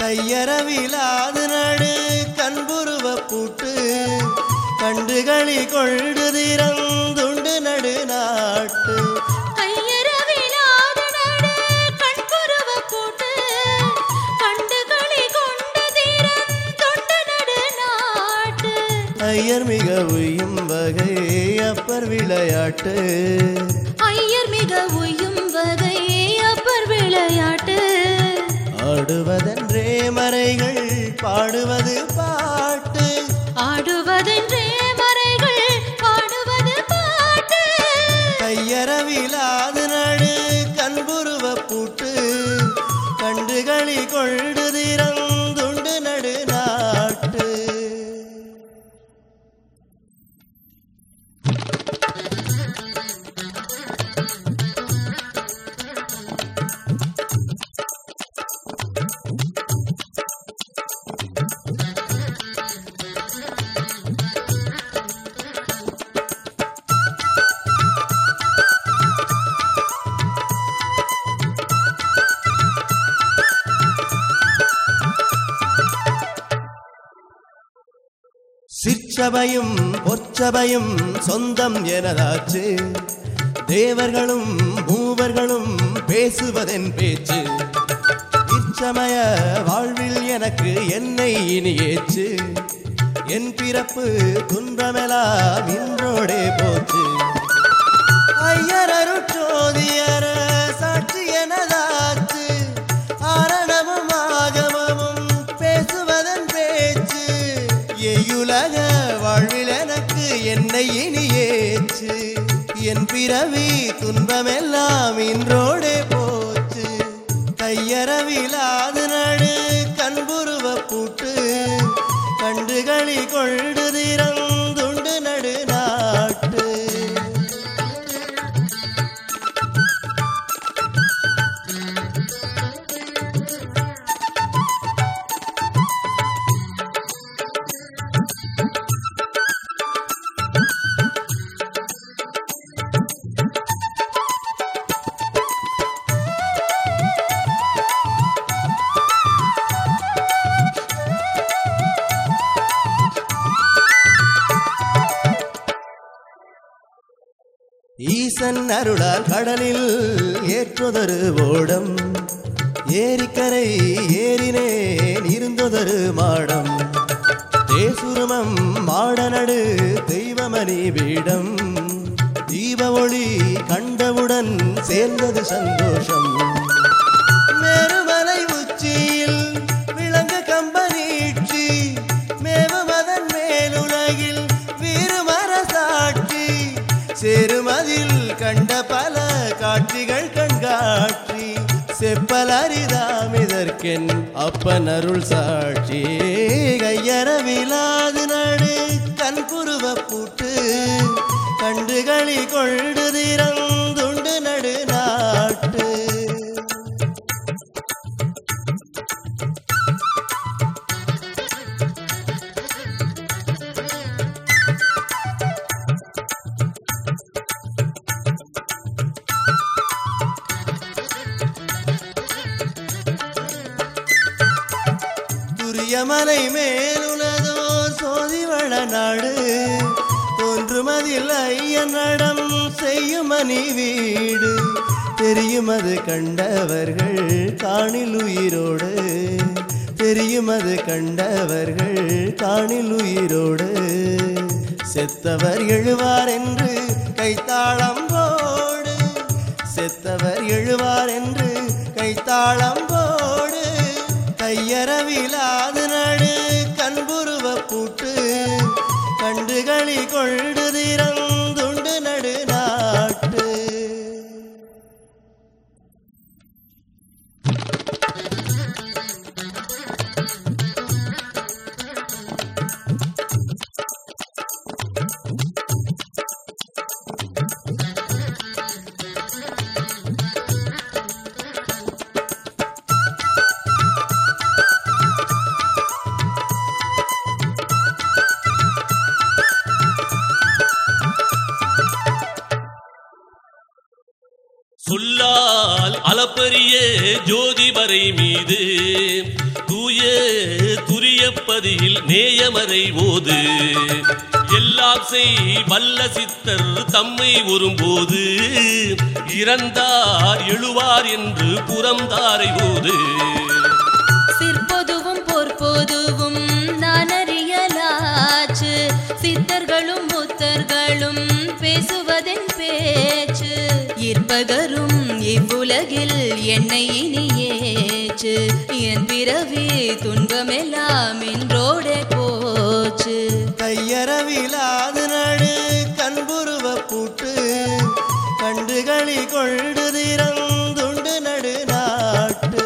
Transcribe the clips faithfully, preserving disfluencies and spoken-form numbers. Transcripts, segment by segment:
கையறவிலாது நடு கண்புருவ பூட்டு கண்டுகளி கொள்டு திறந்துண்டு நடு நாட்டு கையறவிலாது நடு கண்புருவ பூட்டு கண்டுகளி கொண்டு திறந்துண்டு நடு நாட்டு ஐயர் மிக உய்யும் வகை அப்பர் விளையாட்டு ஐயர் மிக உய்யும் வகை அப்பர் விளையாட்டு ஆடுவதென்றே மறைகள் பாடுவது பாட்டு ஆடுவதென்றே மறைகள் பாடுவது பாட்டு கையறவிலாது நடு கண்புருவ பூட்டு கண்டுகளி கொள்டு திறந்துண்டு நடு நாட்டு சிற்சபையும் பொற்சபையும் சொந்தம் எனதாச்சு தேவர்களும் மூவர்களும் பேசுவதென் பேச்சு இச்சமய வாழ்வில் எனக்கு என்னை இனி ஏச்சு என் பிறப்பு துன்பமெல்லாம் இன்றோடே போச்சு ஐயர் அருட்சோதியர சாட்சி எனதாச்சு ஆரணமும் ஆகமமும் பேசுவதன் பேச்சு எயுலக வாழ்வில் எனக்கு என்னை இனி ஏச்சு என் பிறவி துன்பமெல்லாம் இன்றோடே போச்சு கையறவிலாது நடு கண்புருவ பூட்டு கண்டுகளி கொள்டு திறந்துண்டு நடு நாட்டு ஈசன் அருளால் கடலில் ஏற்றுதொரு ஓடம் ஏரிக்கரை ஏறினேன் இருந்தொரு மாடம் தேசுருமம் மாடநடு தெய்வமணி வீடம் தீப ஒளி கண்டவுடன் சேர்ந்தது சந்தோஷம் மேருமலை உச்சியில் விளங்க கம்பனீட்சி மேவமதன் மேலுலகில் வீறுமர சாட்சி சேருமதில் கண்ட பல காட்சிகள் கண்காட்சி செப்பல் அரிதாம் இதற்கென் அப்பன் அருள் சாட்சி கையறவிலாது நடு கண்புருவ பூட்டு கண்டுகளி கொள்டு திறந்துண்டு நடு நாட்டு துரியமலை மேலுனதோ சோதிவள நாடு தோன்றுமதில் ஐயன் நடம் செய்யுமணி வீடு தெரியும் அது கண்டவர்கள் காணில் உயிரோடு தெரியும் அது கண்டவர்கள் காணில் உயிரோடு செத்தவர் எழுவார் என்று கைத்தாளம் போடு செத்தவர் எழுவார் என்று கைத்தாளம் போடு கையறவிலாது நடு கண்புருவ பூட்டு கண்டுகளி கொள்டு திறந்துண்டு நடு நாட்டு சொல்லால் அளப்பரிய ஜோதிபரை மீது தூய துரியப்பதியில் நேயமறை ஓது எல்லாம் செய் வல்ல சித்தர் தம்மை ஒரும்போது இறந்தார் எழுவார் என்று புறம்தாரை ஓது சிற்பொதுவும் பொற்பொதுவும் நான் அறியலாச்சு சித்தர்களும் முத்தர்களும் பேசுவதென் பேச்சு இருப்பகரும் இவ்வுலகில் என்னை இனியேச்சு என் பிறவி துன்பமெல்லாம் இன்றோடே போச்சு கையறவிலாது நடு கண்புருவ பூட்டு கண்டுகளி கொள்டு திறந்துண்டு நடு நாட்டு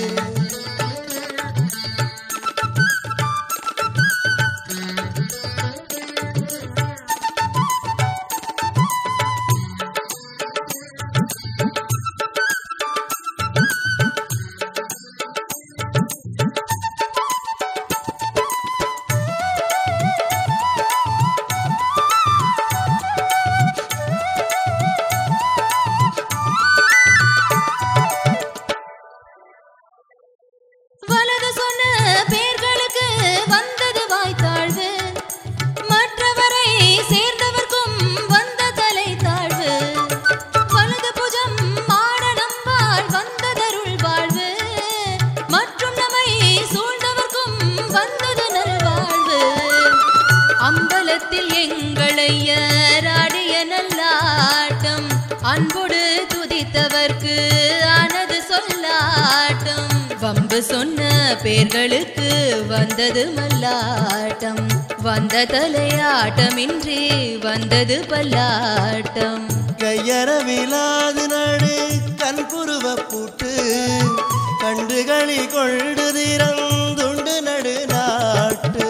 வலது சொன்ன பேர்களுக்கு வந்தது வாய்த்தாழ்வு மற்றவரை சேர்ந்தவர்க்கும் வந்த தலை தாழ்வு வலது புஜம் மாட நம்பால் வந்ததருள் வாழ்வு மற்றும் நம்மை சூழ்ந்தவர்க்கும் வந்தது நல்வாழ்வு அம்பலத்தில் எங்களையராடிய நல்லாட்டம் அன்போடு துதித்தவர்க்கு ஆனது சொல்லாட்டம் வம்பு சொன்ன பேர்களுக்கு வந்தது மல்லாட்டம் வந்த தலையாட்டமின்றி வந்தது பல்லாட்டம் கையறவிலாது நடு கண்புருவ பூட்டு கண்டுகளி கொள்டு திறந்துண்டு நடு நாட்டு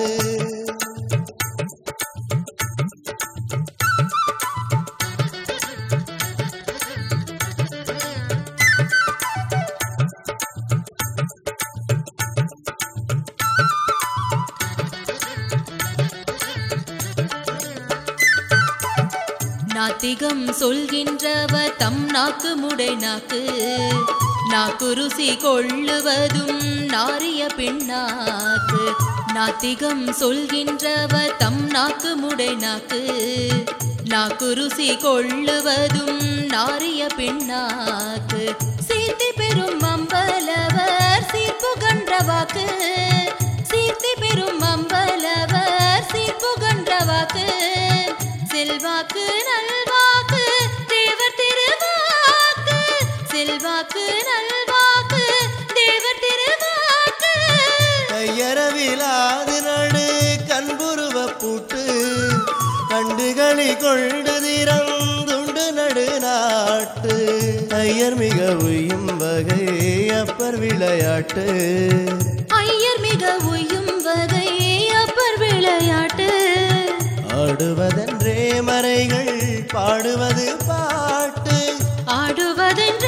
நாத்திகம் சொல்கின்றவ தம் நாக்கு முடை நாக்கு நாக்கு ருசி கொள்ளுவதும் நாரிய பெண்ணாக்கு நாத்திகம் சொல்கின்றவ தம் நாக்கு முடை நாக்கு நாக்கு ருசி கொள்ளுவதும் நாரிய பெண்ணாக்கு சீர்த்தி பெரும் அம்பலவர் சீர்ப்புகன்ற வாக்கு சீர்த்தி பெரும் அம்பலவர் சீர்ப்புகன்ற வாக்கு செல்வாக்கு நல்வாக்கு தேவர் திருவாக்கு செல்வாக்கு நல்வாக்கு தேவர் திருவாக்கு கையறவிலாது நடு கண்புருவ பூட்டு கண்டுகளி கொள்டு திறந்துண்டு நடு நாட்டு ஐயர் மிக உயும் வகை அப்பர் விளையாட்டு ஐயர் மிக உயும் வகை அப்பர் விளையாட்டு ஆடுவதென்றே மறைகள் பாடுவது பாட்டு ஆடுவதென்ற